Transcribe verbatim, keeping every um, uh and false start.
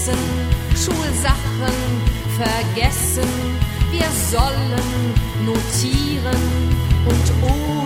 Essen, Schulsachen vergessen. Wir sollen notieren und oh